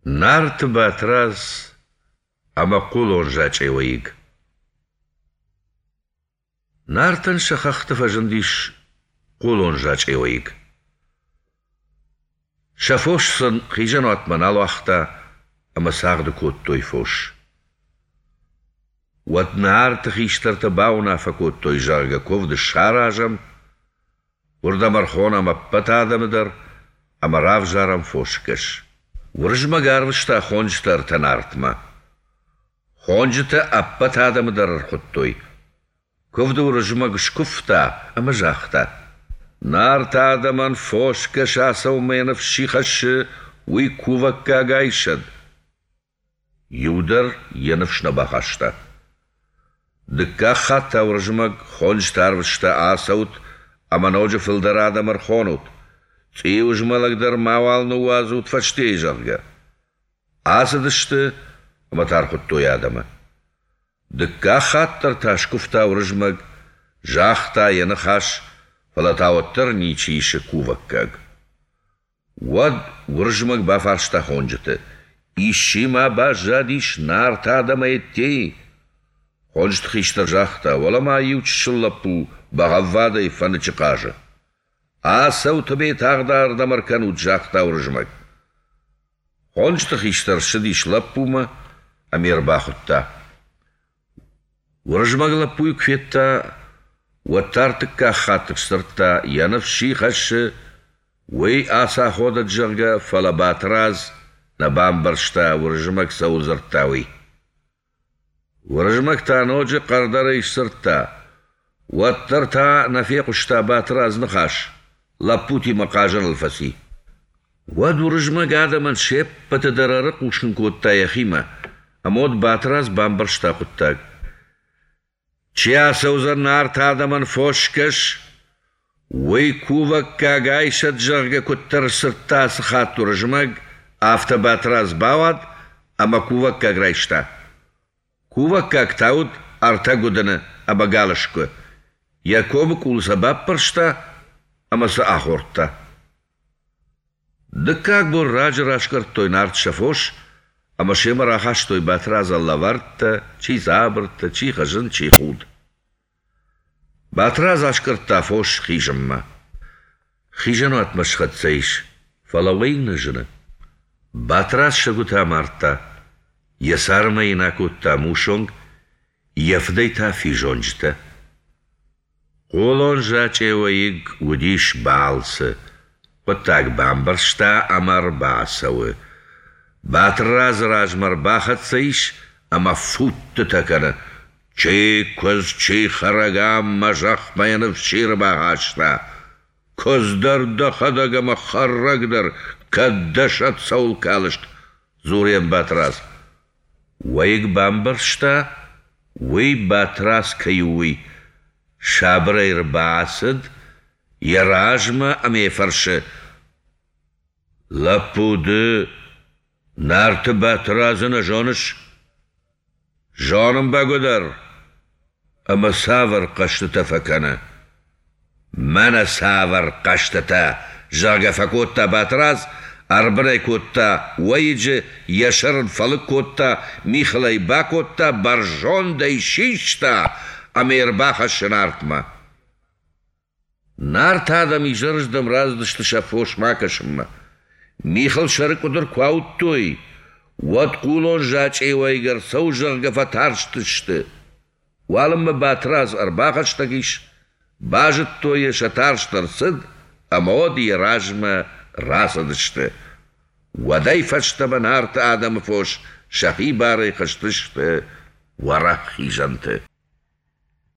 Нарт батраз ама қулон жачеваиг. Нартын шахахты фажындиш қулон жачеваиг. Шафошсын қижан атман алуақта ама сағды көттой фош. Уат нарты хиштарты бауна факоттой жарга ковды шаражам, урда мархон ама патадамыдар, ама рав жарам фошкаш. Уржма гарвышта хонжтар танартма. Хонжта аппат адамыдар архуттой. Ковды уржма гшкуфта, ама жахта. Нарт адаман фошкаш асауменов шихаши уй кувакка гайшад. Юдар енывшна бахашта. Дыкка хатта уржма хонжтарвышта асаут, ама ноджа филдар адамар хонут. Ци ужмалагдar мавалны уазут фаштей жарга. Асыдышты, ама тархуттой адама. Дыкка хаттар ташкуфта уржмаг, жахта яны хаш, фалатауаттар ничиші куваккаг. Уад уржмаг бафаршта хонжыты. Ишима бажадиш нарт адама еттей. Хонжыт хиштар жахта, олама ючшыллапу, бағаввадай фаны чықажы. Асау тебе тағдар дамарканут жақта уржмак. Хонжты хиштар шыдиш лаппума, амер бахутта. Уржмак лаппуй кветта, уаттартыкка хаттык сыртта, янов шихашы, уэй аса хода джарга фалабатраз, на бамбаршта уржмак саузырттауй. Уржмак та ноджы қардары сыртта, уаттарта нафеқушта батраз нахаш. Лапути макажан алфаси. Вад уржмаг адаман шеп патадарарық ушын котта яхима, амод батраз бамбаршта құттаг. Чия саузар нарт адаман фошкаш, уэй кувакка гайшат жарга коттар сыртта сахат уржмаг, афта батраз бавад, ама кувакка грайшта. Кувакка ктауд артагудана абагалашко. Якобы кулса баппаршта, амаса ахорта. Да как бы раджа рашкартой нарт шафош, ама шема рахаштой батраз аллаварта, чи забрта, чи хажын, чи худ. Батраз ашкарта фош хижамма. Хижану атмашхатсаиш, фалавейна жына. Батраз шагута марта, ясарма инакутта мушонг, яфдайта фижонжта. Қолон жачеваиг удиш балсы, потак бамбаршта амар басауы. Батраз ражмар бахатсаиш, ама футты такана. Чей көз, чей харагам мажах маянов шир бағашта. Көздар да хадагама харрагдар, каддашат саул калышт. Зурен батраз. Уаиг бамбаршта, уай батраз каюй. Шабрайр басыд, яражма амефаршы. Лапуды, нарты батразына жоныш. Жоным багудар, ама савар қаштыта факана. Мана савар қаштыта, жага факотта батраз, арбырай котта, уайджы яшарын фалық котта, михалай бакотта, баржондай шишта, амер бахашын артма. Нарт адам ижырждым раздышты шафош макашымма. Михал шарык удыр квауттой. Уат кулон жачевайгар сау жарга фатарштышты. Уалымма батраз арбахаштагиш. Бажыт тое шатарштарсыд, ама од яражма расадышты. Уадай фаштаба нарт адам фош шахи барай хаштышты. Варах хижанты.